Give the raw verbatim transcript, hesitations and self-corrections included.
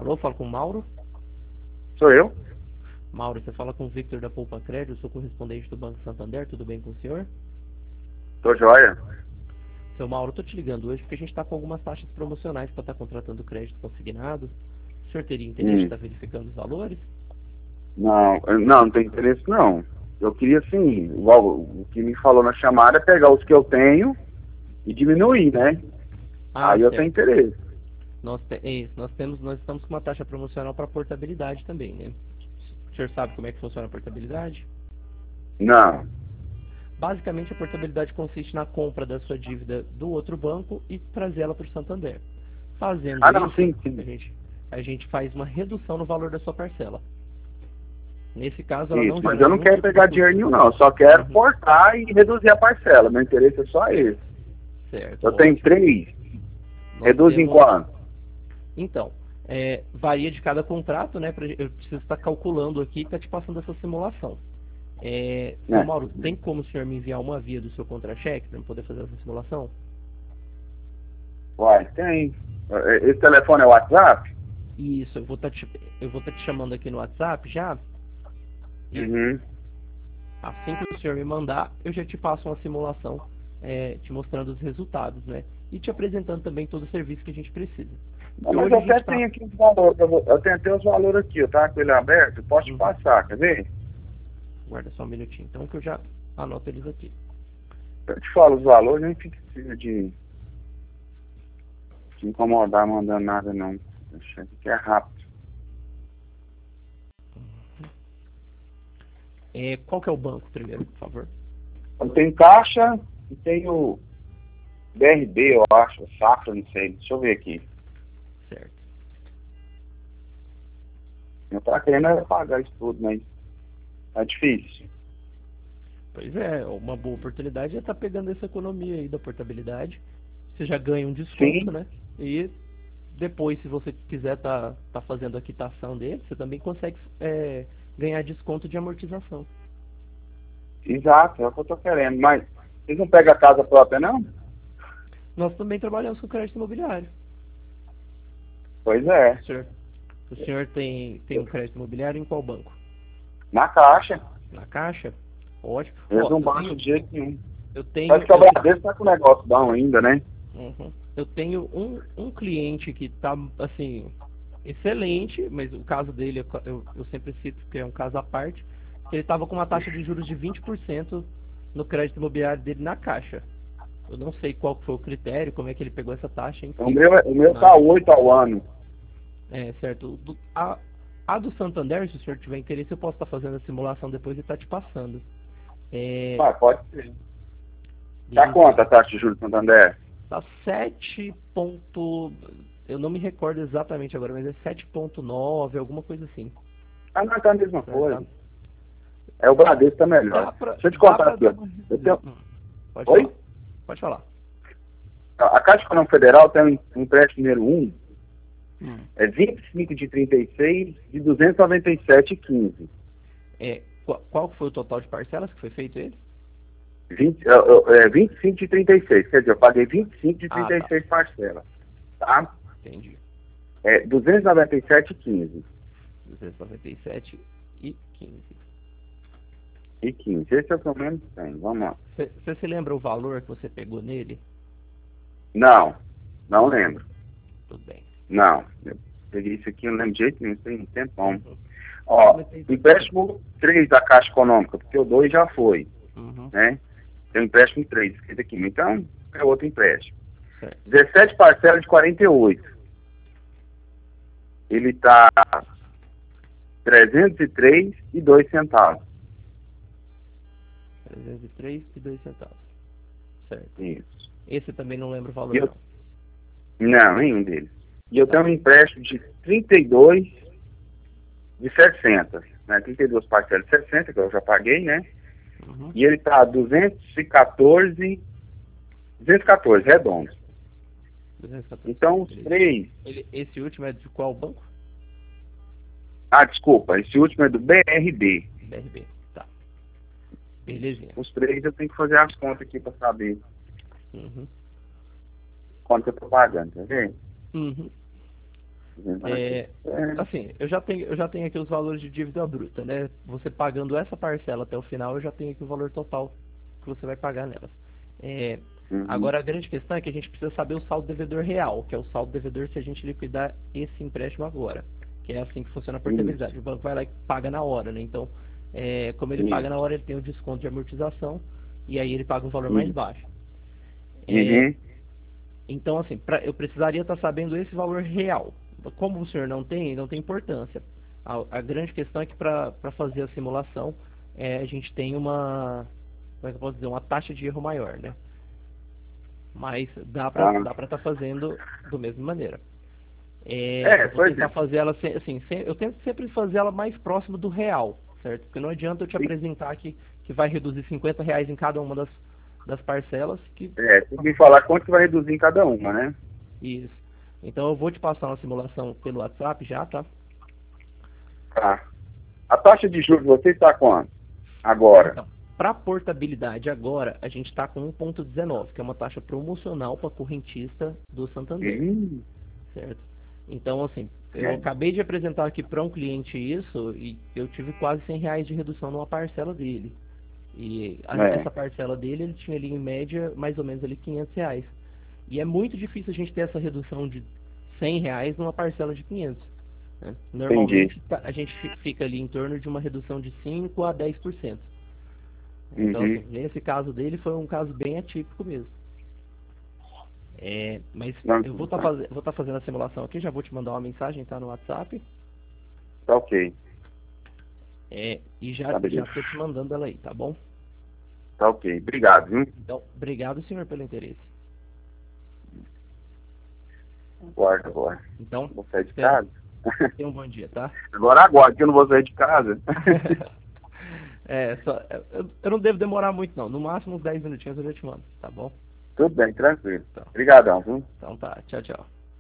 Alô, fala com o Mauro. Sou eu? Mauro, você fala com o Victor da Poupa Crédito, sou correspondente do Banco Santander, tudo bem com o senhor? Tô joia. Seu Mauro, eu tô te ligando hoje porque a gente está com algumas taxas promocionais para estar contratando crédito consignado. O senhor teria interesse em Hum. estar verificando os valores? Não, eu- não, não tem interesse não. Eu queria assim, igual o que me falou na chamada é pegar os que eu tenho e diminuir, né? Ah, Aí eu tenho certo. interesse. Nós, te- é isso, nós, temos, nós estamos com uma taxa promocional para portabilidade também, né? O senhor sabe como é que funciona a portabilidade? Não. Basicamente, a portabilidade consiste na compra da sua dívida do outro banco e trazê-la para o Santander. Fazendo Ah, não, isso, sim, a sim. gente, a gente faz uma redução no valor da sua parcela. Nesse caso, ela Isso, não mas gera eu não nenhum quero tipo de pegar custo. dinheiro nenhum não. Eu só quero Uhum. cortar e reduzir a parcela. Meu interesse é só esse. Certo, Eu tenho ótimo. três. Nós Reduz em temos... quanto? Então, é, varia de cada contrato, né? pra- Eu preciso estar calculando aqui e estar te passando essa simulação. É, seu Né? Mauro, tem como o senhor me enviar uma via do seu contra-cheque para eu poder fazer essa simulação? Uai, tem. Esse telefone é o WhatsApp? Isso, eu vou estar te, eu vou estar te chamando aqui no WhatsApp já. E Uhum. assim que o senhor me mandar, eu já te passo uma simulação, é, te mostrando os resultados, né? E te apresentando também todo o serviço que a gente precisa. Não, Porque mas hoje eu a gente até está... tenho aqui os valores. Eu, vou- eu tenho até os valores aqui, eu tava com ele aberto, eu posso te Uhum. passar, quer ver? Guarda só um minutinho, então, que eu já anoto eles aqui. Eu te falo os valores, nem precisa de, de incomodar mandando nada não. Deixa que é rápido. É, qual que é o banco primeiro, por favor? Eu tenho caixa e tenho B R B, eu acho, Safra, não sei. Deixa eu ver aqui. Certo. Eu tava querendo era pagar isso tudo, mas é difícil. Pois é, uma boa oportunidade é estar pegando essa economia aí da portabilidade. Você já ganha um desconto, Sim, né? E depois, se você quiser estar tá, tá fazendo a quitação dele, você também consegue é, ganhar desconto de amortização. exato, é o que eu tô querendo. Mas vocês não pegam a casa própria, não? Nós também trabalhamos com crédito imobiliário. Pois é. O senhor, o senhor tem, tem um crédito imobiliário em qual banco? Na caixa. Na Caixa? Ótimo. Eles Ó, não eu baixam tenho, de jeito nenhum. eu Acho tenho, que o eu tenho, Bradesco tá com o negócio bom ainda, né? uhum. Eu tenho um, um cliente que tá, assim, excelente, mas o caso dele eu, eu, eu sempre cito que é um caso à parte, que ele estava com uma taxa de juros de vinte por cento no crédito imobiliário dele na Caixa. Eu não sei qual que foi o critério, como é que ele pegou essa taxa, O enfim. meu, é- o meu Mas, tá oito ao ano. é certo. Do- a, a do Santander, se o senhor tiver interesse, eu posso estar fazendo a simulação depois e estar te passando. É, Ah, pode ser. Tá beleza. quanto a taxa de juros do Santander? Tá sete ponto... Eu não me recordo exatamente agora, mas é sete ponto nove, alguma coisa assim. Ah, não, tá a mesma Certo, tá? coisa. É, o Bradesco tá melhor. Dá pra, Deixa eu te dá contar pra aqui, dar ó. uma Eu reduzida. tenho... Hum, pode falar. Oi? Pode falar. A Caixa Econômica Federal tem um empréstimo número um, Hum. é vinte e cinco de trinta e seis de duzentos e noventa e sete vírgula quinze. É, qual, qual foi o total de parcelas que foi feito ele? vinte, é, é, é, vinte e cinco de trinta e seis, quer dizer, eu paguei vinte e cinco de Ah, trinta e tá. seis parcelas, tá? Entendi. É duzentos e noventa e sete vírgula quinze. duzentos e noventa e sete e quinze. E quinze. Esse é o que eu menos tenho. Vamos lá. Você se lembra o valor que você pegou nele? Não, não Não lembro. Tudo bem. Não. Eu peguei isso aqui, eu não lembro de jeito nenhum, tem um tempão. Uhum. Ó, Mas tem- empréstimo três da Caixa Econômica, porque o dois já foi, Uhum. né? Tem um empréstimo três escrito aqui. Então, é outro empréstimo. Certo. dezessete parcelas de quarenta e oito. Ele tá trezentos e três e dois centavos. trezentos e três e dois centavos. Certo. Isso. Esse também não lembro o valor, E eu- não. Não, nenhum deles. E eu Tá. tenho um empréstimo de trinta e dois de sessenta, né? trinta e duas parcelas de sessenta, que eu já paguei, né? Uhum. E ele tá duzentos e quatorze, duzentos e quatorze, redondo. duzentos e quatorze. Então, os Beleza. três... Ele, esse último é de qual banco? Ah, desculpa, esse último é do B R B. B R B. Tá. Belezinha. Os três eu tenho que fazer as contas aqui para saber Uhum. quanto eu tô pagando, tá vendo? Uhum. É, assim, eu já tenho, eu já tenho aqui os valores de dívida bruta, né? Você pagando essa parcela até o final, eu já tenho aqui o valor total que você vai pagar nelas. É, Uhum. agora a grande questão é que a gente precisa saber o saldo devedor real, que é o saldo devedor se a gente liquidar esse empréstimo agora. Que é assim que funciona a portabilidade. O banco vai lá e paga na hora, né? Então, é, como ele Isso. paga na hora, ele tem o desconto de amortização e aí ele paga um valor Uhum. mais baixo. É, Uhum. então, assim, pra, eu precisaria estar sabendo esse valor real. Como o senhor não tem, não tem importância. A, a grande questão é que para fazer a simulação, é, a gente tem uma, como é que eu posso dizer, uma taxa de erro maior, né? Mas dá para Ah. dá para estar fazendo da mesma maneira. É, É, eu vou pois tentar é. fazer ela, se- assim, se- eu tento sempre fazer ela mais próximo do real, certo? Porque não adianta eu te apresentar que, que vai reduzir cinquenta reais em cada uma das, das parcelas, que É, tem que me falar quanto que vai reduzir em cada uma, né? isso. Então eu vou te passar uma simulação pelo WhatsApp já, tá? Tá. A taxa de juros de você está quanto? Agora. Então, para portabilidade agora, a gente está com um ponto dezenove, que é uma taxa promocional para correntista do Santander, Hum. certo? Então, assim, eu É. acabei de apresentar aqui para um cliente isso e eu tive quase cem reais de redução numa parcela dele. E a- É. essa parcela dele, ele tinha ali em média mais ou menos ali quinhentos reais. E é muito difícil a gente ter essa redução de cem reais numa parcela de quinhentos. Né? Normalmente tá- a gente fi- fica ali em torno de uma redução de cinco a dez por cento. Então, Uhum. assim, nesse caso dele foi um caso bem atípico mesmo. É, mas Não, eu vou estar tá. faz... tá fazendo a simulação aqui, já vou te mandar uma mensagem, tá, no WhatsApp. Tá ok. É, e já, Tá, já beleza. estou te mandando ela aí, tá bom? Tá ok. Obrigado, viu? Então, obrigado, senhor, pelo interesse. Aguardo agora. Então, Vou sair de espero. casa. Tenha um bom dia, tá? Agora aguardo, que eu não vou sair de casa. É, só, eu, eu não devo demorar muito, não. No máximo uns dez minutinhos eu já te mando, tá bom? Tudo bem, tranquilo. Então, Obrigadão, viu? então tá, tchau, tchau.